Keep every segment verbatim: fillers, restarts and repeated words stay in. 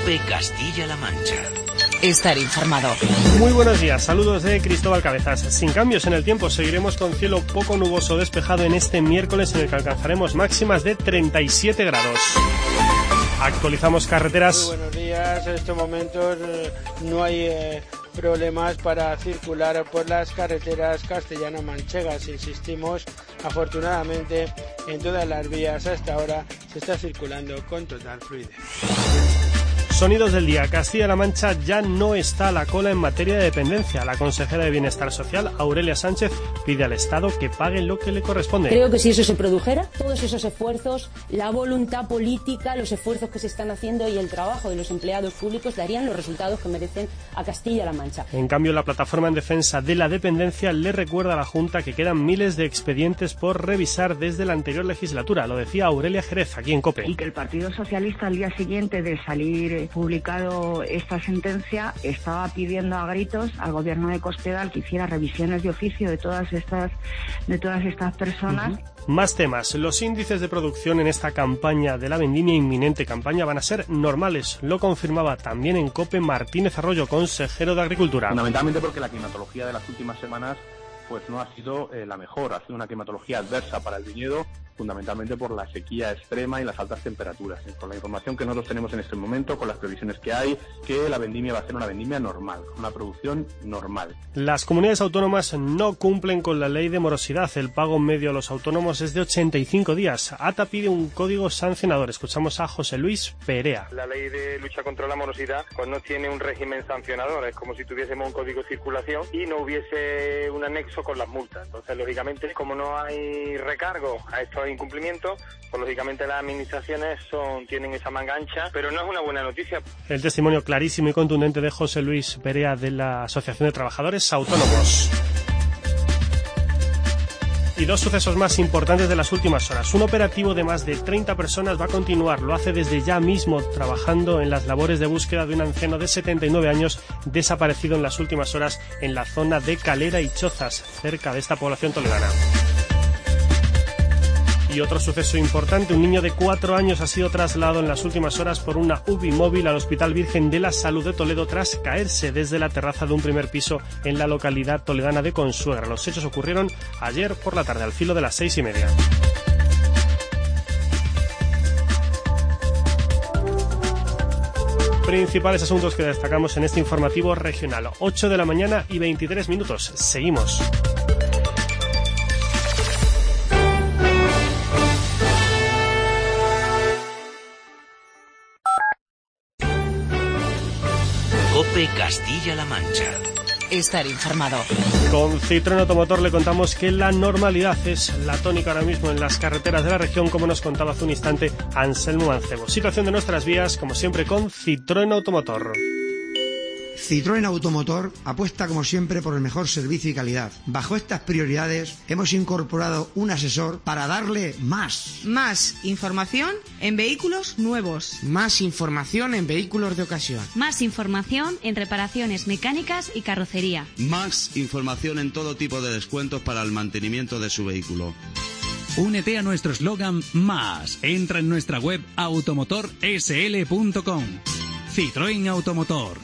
COPE Castilla-La Mancha. Estar informado. Muy buenos días, saludos de Cristóbal Cabezas. Sin cambios en el tiempo, seguiremos con cielo poco nuboso despejado en este miércoles, en el que alcanzaremos máximas de treinta y siete grados. Actualizamos carreteras. Muy buenos días, en estos momentos no hay eh, problemas para circular por las carreteras castellano-manchegas. Insistimos, afortunadamente en todas las vías hasta ahora se está circulando con total fluidez. Sonidos del día. Castilla-La Mancha ya no está a la cola en materia de dependencia. La consejera de Bienestar Social, Aurelia Sánchez, pide al Estado que pague lo que le corresponde. Creo que si eso se produjera, todos esos esfuerzos, la voluntad política, los esfuerzos que se están haciendo y el trabajo de los empleados públicos darían los resultados que merecen a Castilla-La Mancha. En cambio, la plataforma en defensa de la dependencia le recuerda a la Junta que quedan miles de expedientes por revisar desde la anterior legislatura. Lo decía Aurelia Jerez, aquí en COPE. Y que el Partido Socialista, al día siguiente de salir publicado esta sentencia, estaba pidiendo a gritos al gobierno de Cospedal que hiciera revisiones de oficio de todas estas de todas estas personas. Uh-huh. Más temas. Los índices de producción en esta campaña de la vendimia, inminente campaña, van a ser normales. Lo confirmaba también en COPE Martínez Arroyo, consejero de Agricultura. Fundamentalmente porque la climatología de las últimas semanas pues no ha sido eh, la mejor, ha sido una climatología adversa para el viñedo, fundamentalmente por la sequía extrema y las altas temperaturas. Con la información que nosotros tenemos en este momento, con las previsiones que hay, que la vendimia va a ser una vendimia normal, una producción normal. Las comunidades autónomas no cumplen con la ley de morosidad. El pago medio a los autónomos es de ochenta y cinco días. ATA pide un código sancionador. Escuchamos a José Luis Perea. La ley de lucha contra la morosidad pues no tiene un régimen sancionador. Es como si tuviésemos un código de circulación y no hubiese un anexo con las multas. Entonces, lógicamente, como no hay recargo a estos incumplimientos, pues lógicamente las administraciones son tienen esa manga ancha, pero no es una buena noticia. El testimonio clarísimo y contundente de José Luis Perea de la Asociación de Trabajadores Autónomos. Y dos sucesos más importantes de las últimas horas. Un operativo de más de treinta personas va a continuar. Lo hace desde ya mismo, trabajando en las labores de búsqueda de un anciano de setenta y nueve años desaparecido en las últimas horas en la zona de Calera y Chozas, cerca de esta población toledana. Y otro suceso importante, un niño de cuatro años ha sido trasladado en las últimas horas por una U B I móvil al Hospital Virgen de la Salud de Toledo tras caerse desde la terraza de un primer piso en la localidad toledana de Consuegra. Los hechos ocurrieron ayer por la tarde, al filo de las seis y media. Principales asuntos que destacamos en este informativo regional. ocho de la mañana y veintitrés minutos. Seguimos. COPE Castilla-La Mancha. Estar informado. Con Citroën Automotor le contamos que la normalidad es la tónica ahora mismo en las carreteras de la región, como nos contaba hace un instante Anselmo Mancebo. Situación de nuestras vías, como siempre, con Citroën Automotor. Citroën Automotor apuesta como siempre por el mejor servicio y calidad. Bajo estas prioridades hemos incorporado un asesor para darle más. Más información en vehículos nuevos. Más información en vehículos de ocasión. Más información en reparaciones mecánicas y carrocería. Más información en todo tipo de descuentos para el mantenimiento de su vehículo. Únete a nuestro eslogan Más. Entra en nuestra web automotor s l punto com. Citroën Automotor.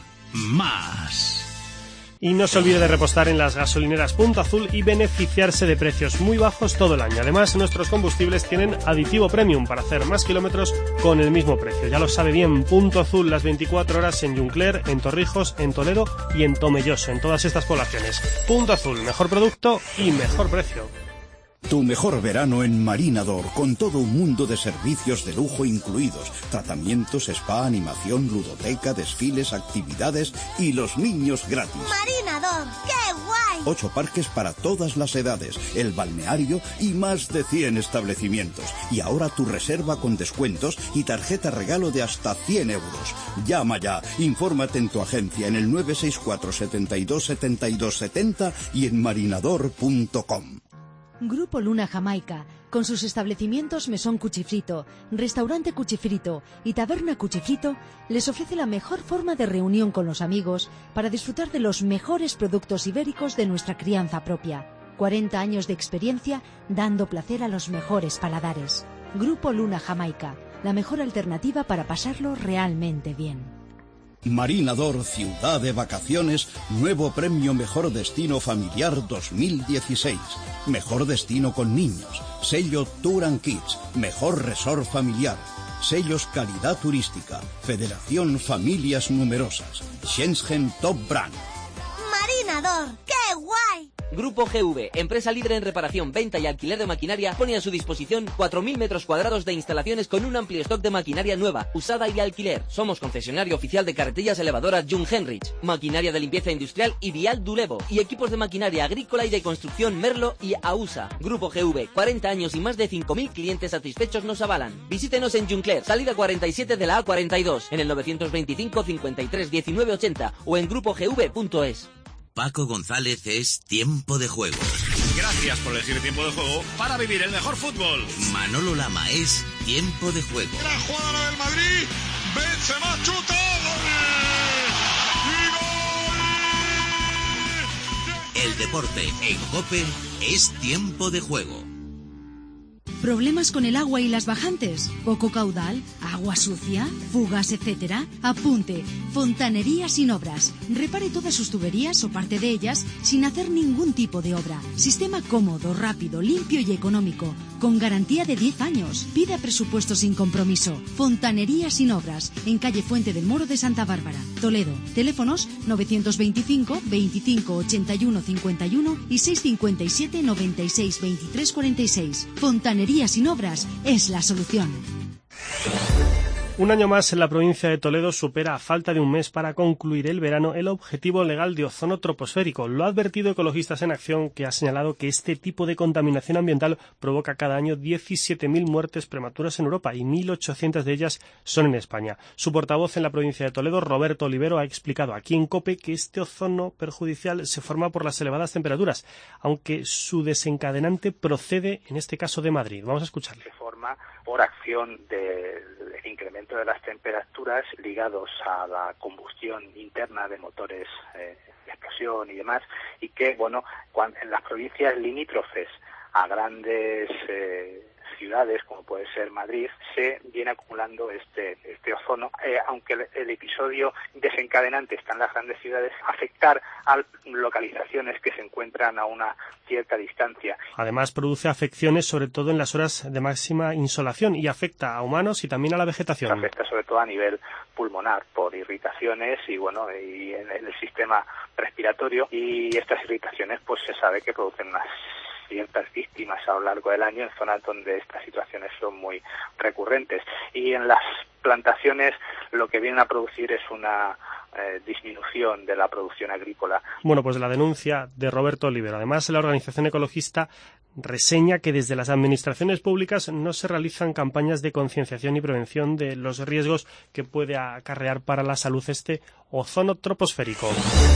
Más. Y no se olvide de repostar en las gasolineras Punto Azul y beneficiarse de precios muy bajos todo el año. Además, nuestros combustibles tienen aditivo premium para hacer más kilómetros con el mismo precio. Ya lo sabe bien, Punto Azul las veinticuatro horas en Juncler, en Torrijos, en Toledo y en Tomelloso, en todas estas poblaciones. Punto Azul, mejor producto y mejor precio. Tu mejor verano en Marinador, con todo un mundo de servicios de lujo incluidos, tratamientos, spa, animación, ludoteca, desfiles, actividades y los niños gratis. Marinador, ¡qué guay! Ocho parques para todas las edades, el balneario y más de cien establecimientos. Y ahora tu reserva con descuentos y tarjeta regalo de hasta cien euros. Llama ya, infórmate en tu agencia en el nueve seis cuatro, setenta y dos, setenta y dos setenta y en marinador punto com. Grupo Luna Jamaica, con sus establecimientos Mesón Cuchifrito, Restaurante Cuchifrito y Taberna Cuchifrito, les ofrece la mejor forma de reunión con los amigos para disfrutar de los mejores productos ibéricos de nuestra crianza propia. cuarenta años de experiencia dando placer a los mejores paladares. Grupo Luna Jamaica, la mejor alternativa para pasarlo realmente bien. Marinador Ciudad de Vacaciones, nuevo premio Mejor Destino Familiar dos mil dieciséis. Mejor destino con niños. Sello Tour and Kids. Mejor resort familiar. Sellos Calidad Turística. Federación Familias Numerosas. Shenzhen Top Brand. Marinador, ¡qué guay! Grupo G V, empresa líder en reparación, venta y alquiler de maquinaria, pone a su disposición cuatro mil metros cuadrados de instalaciones con un amplio stock de maquinaria nueva, usada y alquiler. Somos concesionario oficial de carretillas elevadoras Jung Henrich, maquinaria de limpieza industrial y Vial Dulevo, y equipos de maquinaria agrícola y de construcción Merlo y AUSA. Grupo G V, cuarenta años y más de cinco mil clientes satisfechos nos avalan. Visítenos en Juncler, salida cuarenta y siete de la A cuarenta y dos, en el novecientos veinticinco cincuenta y tres diecinueve ochenta o en grupo g v punto es. Paco González es Tiempo de Juego. Gracias por elegir Tiempo de Juego para vivir el mejor fútbol. Manolo Lama es Tiempo de Juego. La jugada del Madrid, Benzema chuta, ¡gol! El deporte en COPE es Tiempo de Juego. ¿Problemas con el agua y las bajantes? ¿Poco caudal? ¿Agua sucia? ¿Fugas, etcétera? Apunte. Fontanería Sin Obras. Repare todas sus tuberías o parte de ellas sin hacer ningún tipo de obra. Sistema cómodo, rápido, limpio y económico. Con garantía de diez años. Pida presupuesto sin compromiso. Fontanería Sin Obras. En calle Fuente del Moro de Santa Bárbara, Toledo. Teléfonos novecientos veinticinco veinticinco ochenta y uno cincuenta y uno y seiscientos cincuenta y siete noventa y seis veintitrés cuarenta y seis. Fontanería Sin Obras es la solución. Un año más en la provincia de Toledo supera a falta de un mes para concluir el verano el objetivo legal de ozono troposférico. Lo ha advertido Ecologistas en Acción, que ha señalado que este tipo de contaminación ambiental provoca cada año diecisiete mil muertes prematuras en Europa y mil ochocientas de ellas son en España. Su portavoz en la provincia de Toledo, Roberto Olivero, ha explicado aquí en COPE que este ozono perjudicial se forma por las elevadas temperaturas, aunque su desencadenante procede en este caso de Madrid. Vamos a escucharle. Se forma por acción del incremento de las temperaturas ligados a la combustión interna de motores eh, de explosión y demás, y que, bueno, cuando, en las provincias limítrofes a grandes eh, ciudades, como puede ser Madrid, se viene acumulando este este ozono, eh, aunque el, el episodio desencadenante está en las grandes ciudades, afectar a localizaciones que se encuentran a una cierta distancia. Además, produce afecciones sobre todo en las horas de máxima insolación y afecta a humanos y también a la vegetación. Afecta sobre todo a nivel pulmonar por irritaciones y bueno y en el sistema respiratorio, y estas irritaciones pues se sabe que producen unas ciertas víctimas a lo largo del año en zonas donde estas situaciones son muy recurrentes, y en las plantaciones lo que vienen a producir es una eh, disminución de la producción agrícola. Bueno, pues la denuncia de Roberto Olivero. Además, la organización ecologista reseña que desde las administraciones públicas no se realizan campañas de concienciación y prevención de los riesgos que puede acarrear para la salud este ozono troposférico.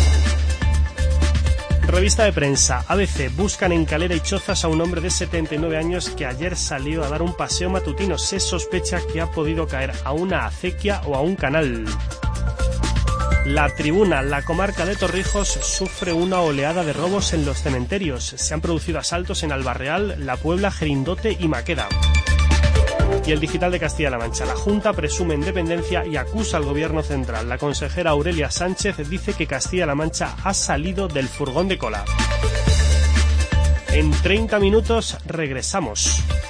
Revista de prensa. A B C. Buscan en Calera y Chozas a un hombre de setenta y nueve años que ayer salió a dar un paseo matutino. Se sospecha que ha podido caer a una acequia o a un canal. La Tribuna. La comarca de Torrijos sufre una oleada de robos en los cementerios. Se han producido asaltos en Albarreal, La Puebla, Gerindote y Maqueda. Y el Digital de Castilla-La Mancha. La Junta presume independencia y acusa al Gobierno central. La consejera Aurelia Sánchez dice que Castilla-La Mancha ha salido del furgón de cola. En treinta minutos regresamos.